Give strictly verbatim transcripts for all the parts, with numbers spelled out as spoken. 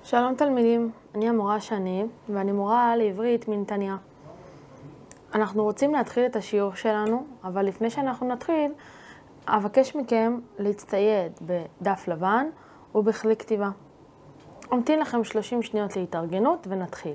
שלום תלמידים, אני המורה שני ואני מורה לעברית מנתניה. אנחנו רוצים להתחיל את השיעור שלנו, אבל לפני שאנחנו נתחיל, אבקש מכם להצטייד בדף לבן ובכלי כתיבה. אמתין לכם שלושים שניות להתארגנות ונתחיל.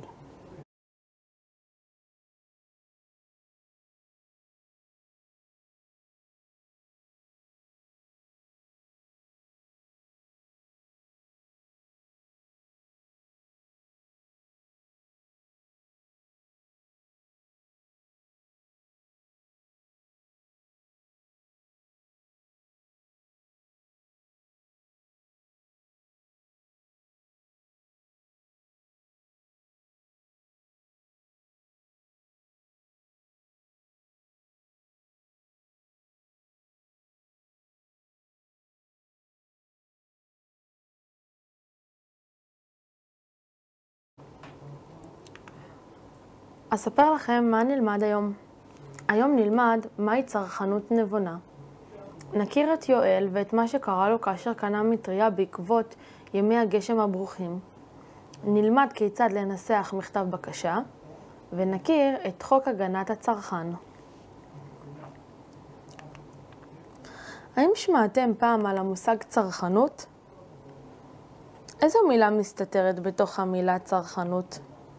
אספר לכם מה נלמד היום. היום נלמד מהי צרכנות נבונה. נכיר את יואל ואת מה שקרה לו כאשר קנה מטריה בעקבות ימי הגשם הברוכים. נלמד כיצד לנסח מכתב בקשה, ונכיר את חוק הגנת הצרכן. האם שמעתם פעם על המושג צרכנות? איזו מילה מסתתרת בתוך המילה צרכנות?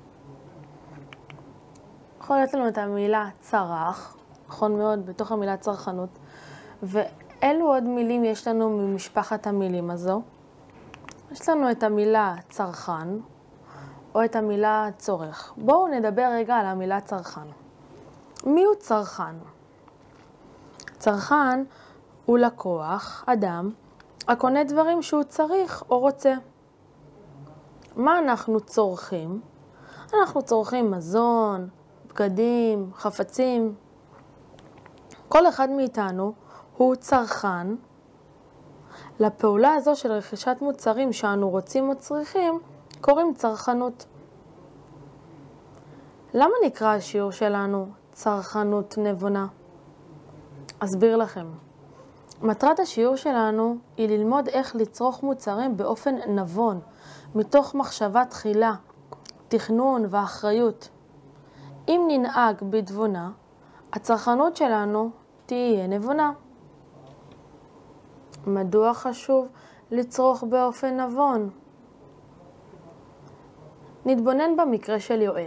יכול להיות לנו את המילה צרך, נכון מאוד, בתוך המילה צרכנות. ואילו עוד מילים יש לנו ממשפחת המילים הזו? יש לנו את המילה צרכן, או את המילה צורך. בואו נדבר רגע על המילה צרכן. מי הוא צרכן? צרכן הוא לקוח, אדם, הקונה דברים שהוא צריך או רוצה. מה אנחנו צורכים? אנחנו צורכים מזון, בגדים, חפצים. כל אחד מאיתנו הוא צרכן. לפעולה הזו של רכישת מוצרים שאנו רוצים או צריכים, קוראים צרכנות. למה נקרא השיעור שלנו צרכנות נבונה? אסביר לכם. מטרת השיעור שלנו היא ללמוד איך לצרוך מוצרים באופן נבון, מתוך מחשבה תחילה, תכנון ואחריות. אם ננהג בתבונה, הצרכנות שלנו תהיה נבונה. מדוע חשוב לצרוך באופן נבון? נתבונן במקרה של יואל.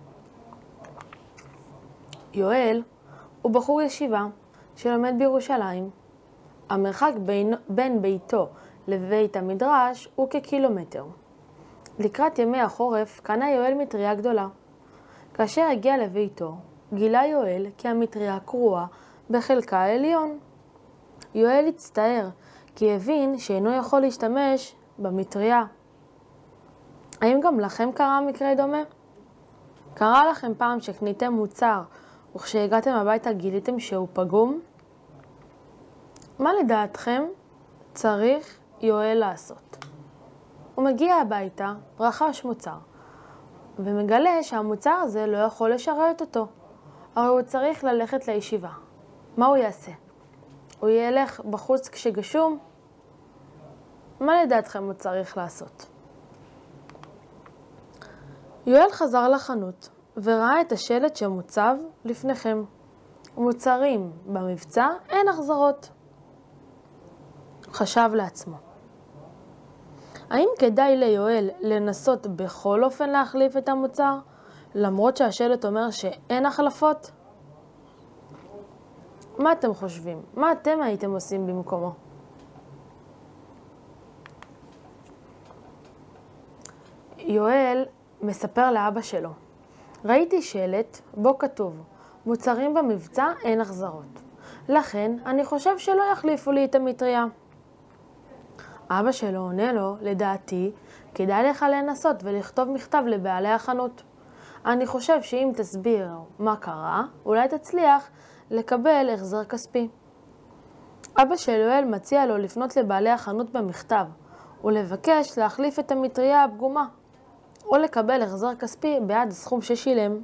יואל הוא בחור ישיבה שלומד בירושלים. המרחק בין, בין ביתו לבית המדרש הוא כקילומטר. לקראת ימי החורף קנה יואל מטריה גדולה. כאשר הגיע לביתו, גילה יואל כי המטריה קרועה בחלקה העליון. יואל הצטער כי הבין שאינו יכול להשתמש במטריה. האם גם לכם קרה מקרה דומה? קרה לכם פעם שקניתם מוצר וכשהגעתם הביתה גיליתם שהוא פגום? מה לדעתכם צריך יואל לעשות? הוא מגיע הביתה, רכש מוצר, ומגלה שהמוצר הזה לא יכול לשרת אותו. הרי הוא צריך ללכת לישיבה. מה הוא יעשה? הוא ילך בחוץ כשגשום? מה לדעתכם הוא צריך לעשות? יואל חזר לחנות וראה את השלט שמוצב לפניכם. מוצרים במבצע, אין החזרות. חשב לעצמו. האם כדאי ליואל לנסות בכל אופן להחליף את המוצר, למרות שהשלט אומר שאין החלפות? מה אתם חושבים? מה אתם הייתם עושים במקומו? יואל מספר לאבא שלו, ראיתי שלט בו כתוב, מוצרים במבצע אין החזרות. לכן אני חושב שלא יחליפו לי את המטריה. אבא שלו עונה לו, לדעתי, כדאי לך לנסות ולכתוב מכתב לבעלי החנות. אני חושב שאם תסביר מה קרה, אולי תצליח לקבל החזר כספי. אבא של יואל מציע לו לפנות לבעלי החנות במכתב, ולבקש להחליף את המטריה הפגומה, או לקבל החזר כספי בעד הסכום ששילם.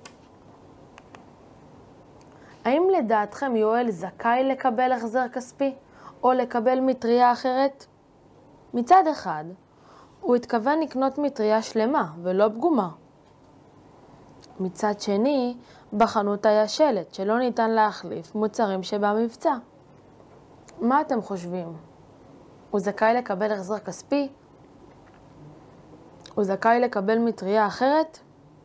האם לדעתכם יואל זכאי לקבל החזר כספי, או לקבל מטריה אחרת? מצד אחד, הוא התכוון לקנות מטריה שלמה ולא פגומה. מצד שני, בחנות היה שלט שלא ניתן להחליף מוצרים שבמבצע. מה אתם חושבים? הוא זכאי לקבל החזר כספי? הוא זכאי לקבל מטריה אחרת?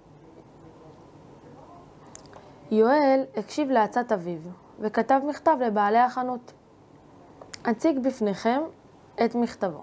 יואל הקשיב לעצת אביו וכתב מכתב לבעלי החנות. אציג בפניכם את מכתבו.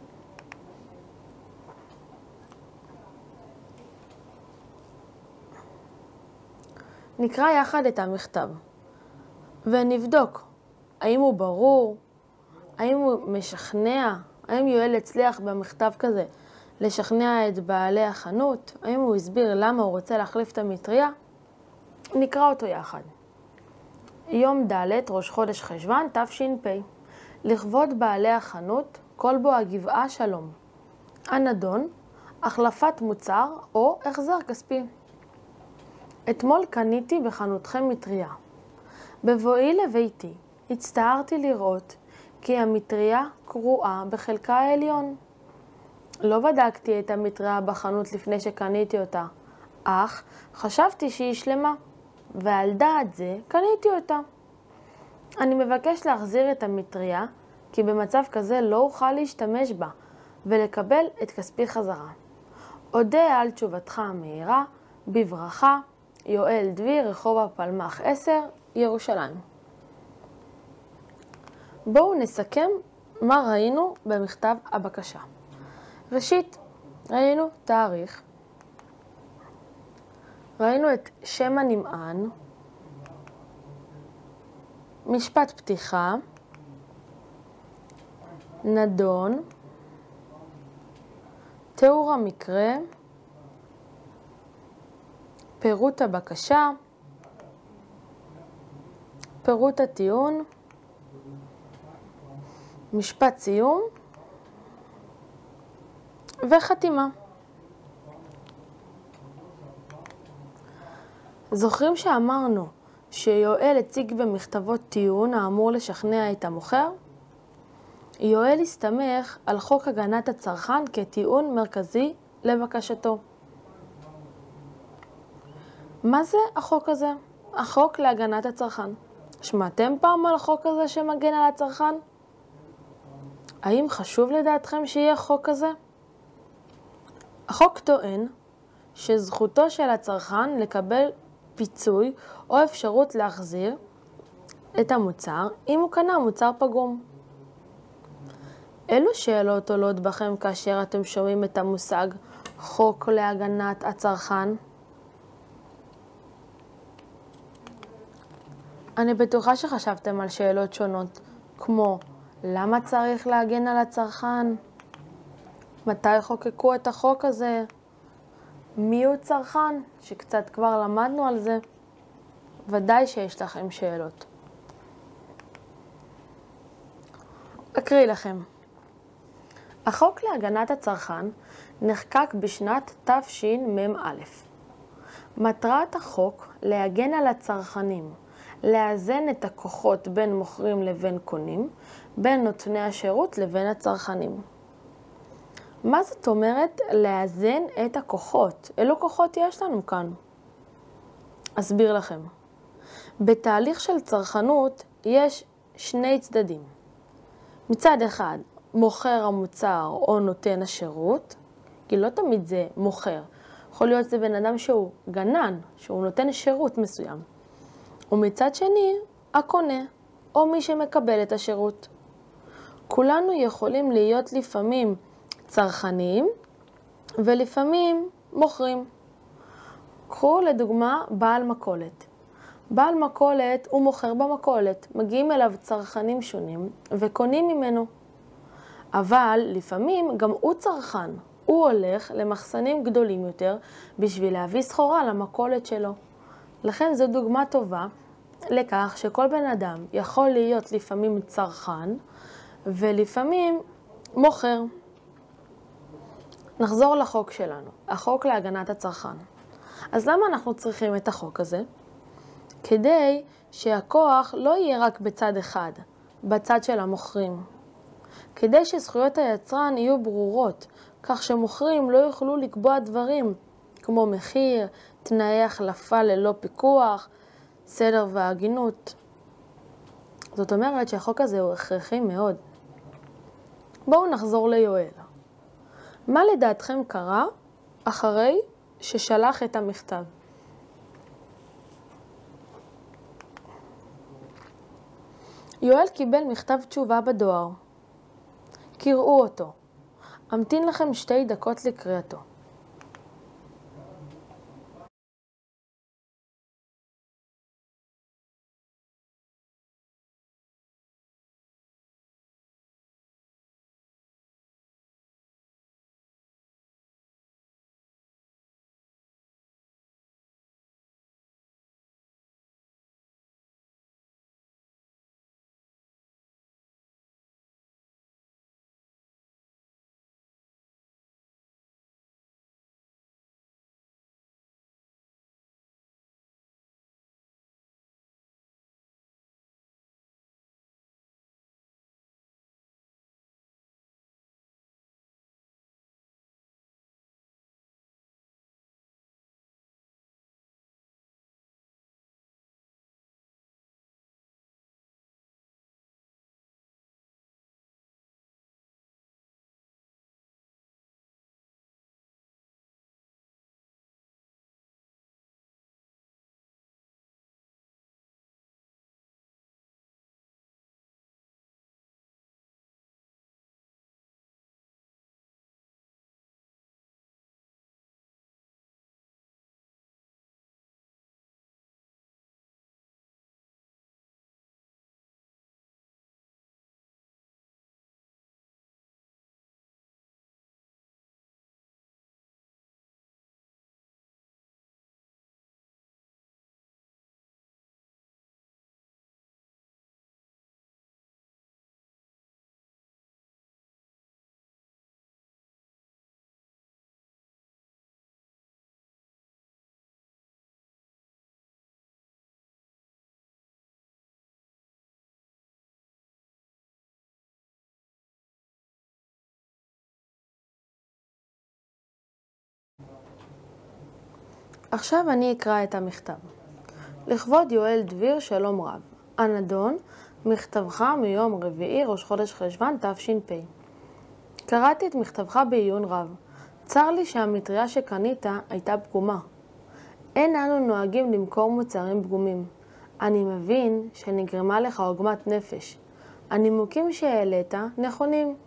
נקרא יחד את המכתב ונבדוק האם הוא ברור, האם הוא משכנע, האם יואל הצליח במכתב כזה לשכנע את בעלי החנות, האם הוא הסביר למה הוא רוצה להחליף את המטריה. נקרא אותו יחד. יום ד' ראש חודש חשוון תש"פ. לכבוד בעלי החנות כל בו הגבעה שלום. הנדון, החלפת מוצר או החזר כספי. אתמול קניתי בחנותכם מטריה. בבואי לביתי הצטערתי לראות כי המטריה קרועה בחלקה העליון. לא בדקתי את המטריה בחנות לפני שקניתי אותה, אך חשבתי שהיא שלמה, ועל דעת זה קניתי אותה. אני מבקש להחזיר את המטריה, כי במצב כזה לא אוכל להשתמש בה ולקבל את כספי חזרה. אודה על תשובתך המהירה, בברכה, יואל דביר, רחוב הפלמח עשר, ירושלים. בואו נסכם מה ראינו במכתב הבקשה. ראשית, ראינו תאריך, ראינו את שם הנמען, משפט פתיחה, נדון, תיאור המקרה, פירוט הבקשה, פירוט הטיעון, משפט סיום וחתימה. זוכרים שאמרנו שיואל הציג במכתבו טיעון האמור לשכנע את המוכר? יואל הסתמך על חוק הגנת הצרכן כטיעון מרכזי לבקשתו. מה זה החוק הזה? החוק להגנת הצרכן. שמעתם פעם על החוק הזה שמגן על הצרכן? האם חשוב לדעתכם שיהיה חוק כזה? החוק טוען שזכותו של הצרכן לקבל פיצוי או אפשרות להחזיר את המוצר אם הוא קנה מוצר פגום. אילו שאלות עולות בכם כאשר אתם שומעים את המושג חוק להגנת הצרכן? אני בטוחה שחשבתם על שאלות שונות, כמו למה צריך להגן על הצרכן? מתי חוקקו את החוק הזה? מי הוא צרכן? שקצת כבר למדנו על זה. ודאי שיש לכם שאלות. אקריא לכם. החוק להגנת הצרכן נחקק בשנת תשמ"א. מטרת החוק להגן על הצרכנים, לאזן את הכוחות בין מוכרים לבין קונים, בין נותני השירות לבין הצרכנים. מה זאת אומרת לאזן את הכוחות? אילו כוחות יש לנו כאן? אסביר לכם. בתהליך של צרכנות יש שני צדדים. מצד אחד, מוכר המוצר או נותן השירות, כי לא תמיד זה מוכר. יכול להיות זה בן אדם שהוא גנן, שהוא נותן שירות מסוים. ומצד שני, הקונה, או מי שמקבל את השירות. כולנו יכולים להיות לפעמים צרכנים, ולפעמים מוכרים. קחו לדוגמה בעל מכולת. בעל מכולת הוא מוכר במכולת, מגיעים אליו צרכנים שונים וקונים ממנו. אבל לפעמים גם הוא צרכן, הוא הולך למחסנים גדולים יותר בשביל להביא סחורה למכולת שלו. לכן זו דוגמה טובה לכך שכל בן אדם יכול להיות לפעמים צרכן ולפעמים מוכר. נחזור לחוק שלנו, החוק להגנת הצרכן. אז למה אנחנו צריכים את החוק הזה? כדי שהכוח לא יהיה רק בצד אחד, בצד של המוכרים. כדי שזכויות היצרן יהיו ברורות, כך שמוכרים לא יוכלו לקבוע דברים כמו מחיר, תנאי החלפה ללא פיקוח, סדר והגינות. זאת אומרת שהחוק הזה הוא הכרחי מאוד. בואו נחזור ליואל. מה לדעתכם קרה אחרי ששלח את המכתב? יואל קיבל מכתב תשובה בדואר. קראו אותו. אמתין לכם שתי דקות לקריאתו. עכשיו אני אקרא את המכתב. לכבוד יואל דביר, שלום רב. הנדון, מכתבך מיום רביעי ראש חודש חשוון תש"פ. קראתי את מכתבך בעיון רב. צר לי שהמטריה שקנית הייתה פגומה. אין אנו נוהגים למכור מוצרים פגומים. אני מבין שנגרמה לך עוגמת נפש. הנימוקים שהעלית נכונים.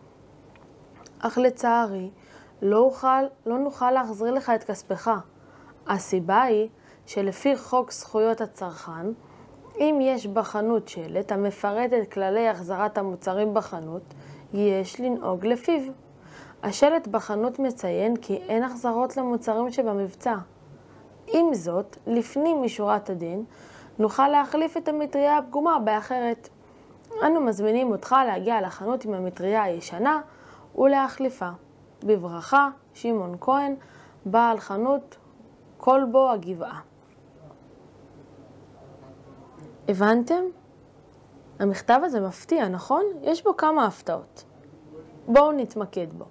אך לצערי, לא, אוכל, לא נוכל להחזיר לך את כספך. הסיבה היא שלפי חוק זכויות הצרכן, אם יש בחנות שלט המפרט את כללי החזרת המוצרים בחנות, יש לנהוג לפיו. השלט בחנות מציין כי אין החזרות למוצרים שבמבצע. עם זאת, לפנים משורת הדין, נוכל להחליף את המטריה הפגומה באחרת. אנו מזמינים אותך להגיע לחנות עם המטריה הישנה ולהחליפה. בברכה, שמעון כהן, בעל חנות כלבו הגבעה. הבנתם? המכתב הזה מפתיע, נכון? יש בו כמה הפתעות. בואו נתמקד בו.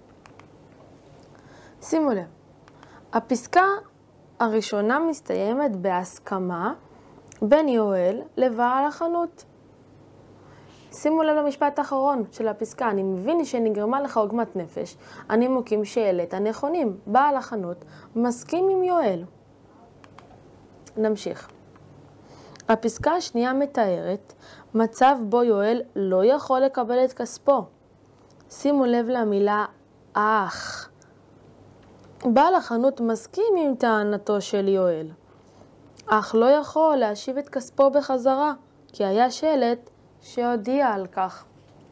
שימו לב, הפסקה הראשונה מסתיימת בהסכמה בין יואל לבעל החנות. שימו לב למשפט האחרון של הפסקה, אני מבין שנגרמה לך עוגמת נפש, הנימוקים שהעלית נכונים, בעל החנות מסכים עם יואל. נמשיך. הפסקה השנייה מתארת מצב בו יואל לא יכול לקבל את כספו. שימו לב למילה אך. בעל החנות מסכים עם טענתו של יואל, אך לא יכול להשיב את כספו בחזרה, כי היה שלט שהודיע על כך.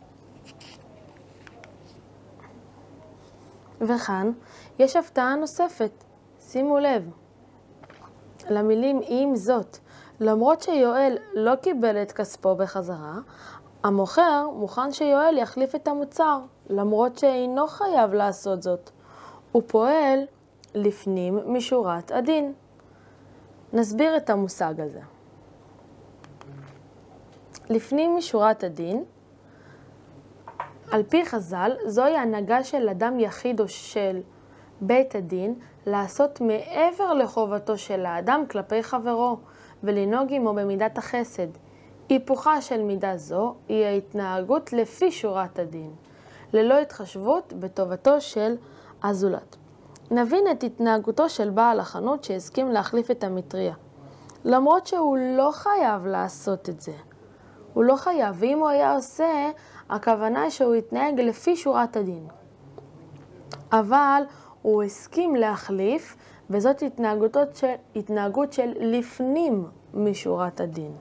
וכאן יש הפתעה נוספת. שימו לב למילים עם זאת. למרות שיואל לא קיבל את כספו בחזרה, המוכר מוכן שיואל יחליף את המוצר, למרות שאינו חייב לעשות זאת. הוא פועל לפנים משורת הדין. נסביר את המושג הזה. לפנים משורת הדין, על פי חז"ל, זוהי הנהגה של אדם יחיד או של בית הדין לעשות מעבר לחובתו של האדם כלפי חברו ולנהוג עמו במידת החסד. היפוכה של מידה זו היא ההתנהגות לפי שורת הדין, ללא התחשבות בטובתו של הזולת. נבין את התנהגותו של בעל החנות שהסכים להחליף את המטריה, למרות שהוא לא חייב לעשות את זה. הוא לא חייב, ואם הוא היה עושה, הכוונה היא שהוא יתנהג לפי שורת הדין. אבל הוא הסכים להחליף, וזאת התנהגות של, התנהגות של לפנים משורת הדין.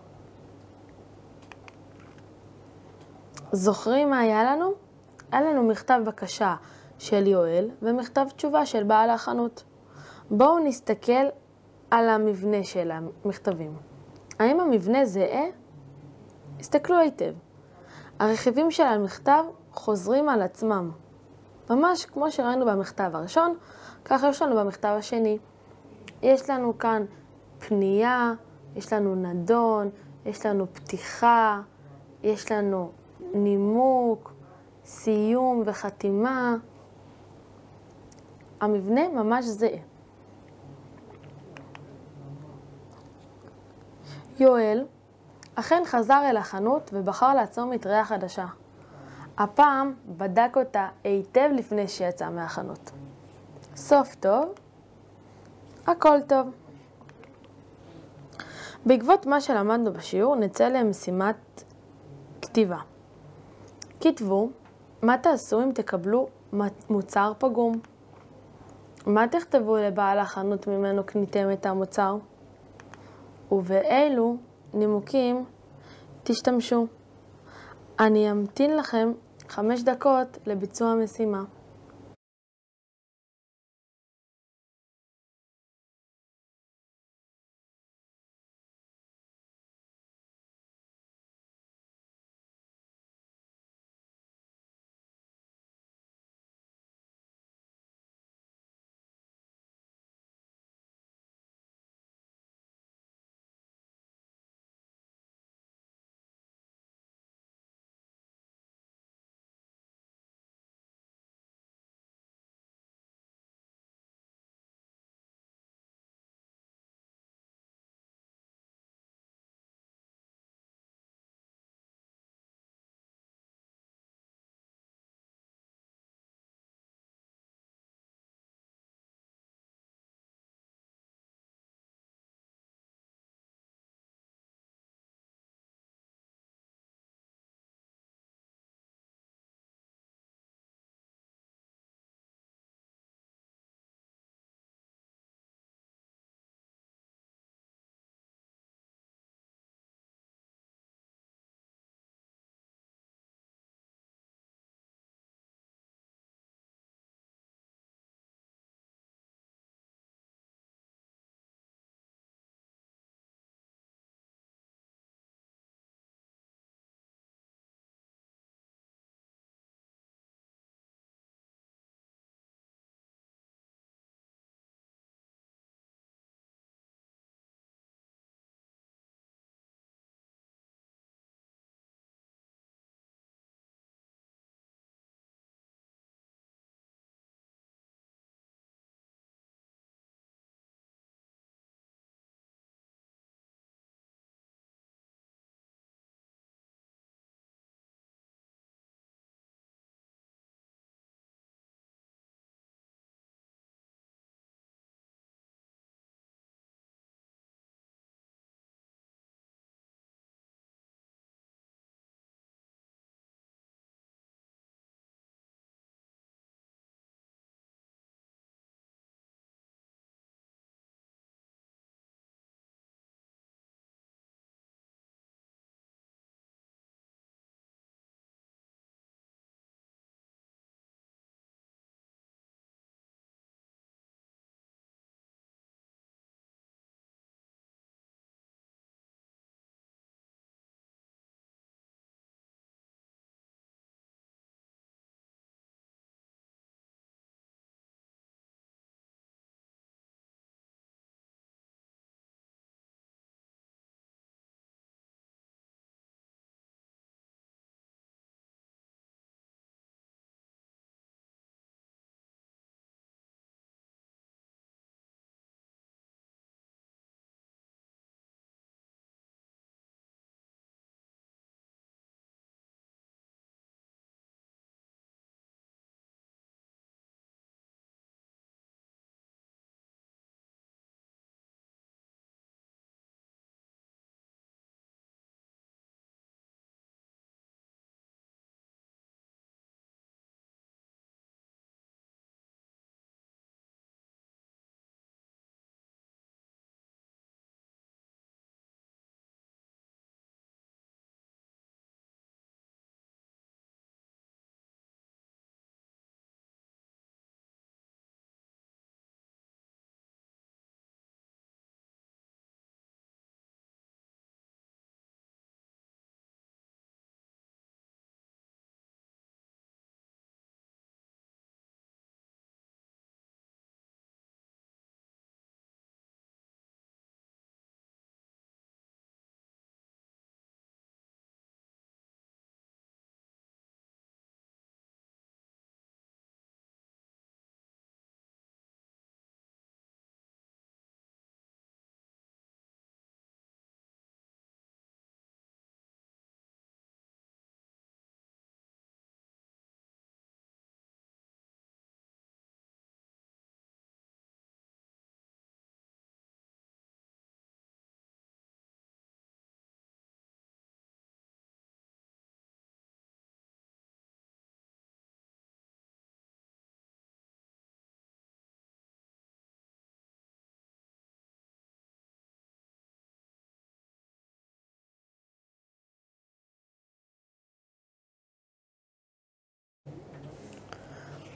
זוכרים מה היה לנו? היה לנו מכתב בקשה של יואל ומכתב תשובה של בעל החנות. בואו נסתכל על המבנה של המכתבים. האם המבנה זהה? הסתכלו היטב. הרכיבים של המכתב חוזרים על עצמם. ממש כמו שראינו במכתב הראשון, ככה יש לנו במכתב השני. יש לנו כאן פנייה, יש לנו נדון, יש לנו פתיחה, יש לנו נימוק, סיום וחתימה. המבנה ממש זהה. יואל אכן חזר אל החנות ובחר לעצור מטריה חדשה. הפעם בדק אותה היטב לפני שיצא מהחנות. סוף טוב, הכל טוב. בעקבות מה שלמדנו בשיעור נצא למשימת כתיבה. כתבו, מה תעשו אם תקבלו מוצר פגום? מה תכתבו לבעל החנות ממנו קניתם את המוצר? ובאילו נימוקים תשתמשו? אני אמתין לכם חמש דקות לביצוע המשימה.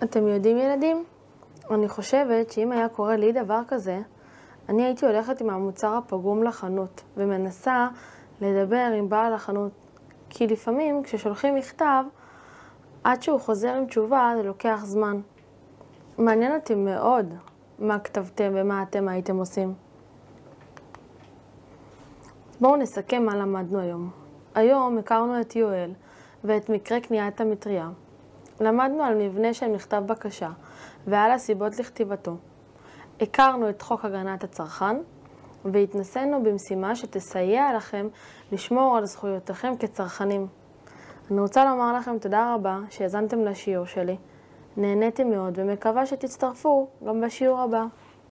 אתם יודעים ילדים? אני חושבת שאם היה קורה לי דבר כזה, אני הייתי הולכת עם המוצר הפגום לחנות ומנסה לדבר עם בעל החנות. כי לפעמים כששולחים מכתב, עד שהוא חוזר עם תשובה זה לוקח זמן. מעניין אותי מאוד מה כתבתם ומה אתם הייתם עושים. בואו נסכם מה למדנו היום. היום הכרנו את יואל ואת מקרה קניית המטריה. למדנו על מבנה של מכתב בקשה ועל הסיבות לכתיבתו. הכרנו את חוק הגנת הצרכן והתנסינו במשימה שתסייע לכם לשמור על זכויותיכם כצרכנים. אני רוצה לומר לכם תודה רבה שהאזנתם לשיעור שלי. נהניתי מאוד ומקווה שתצטרפו גם בשיעור הבא.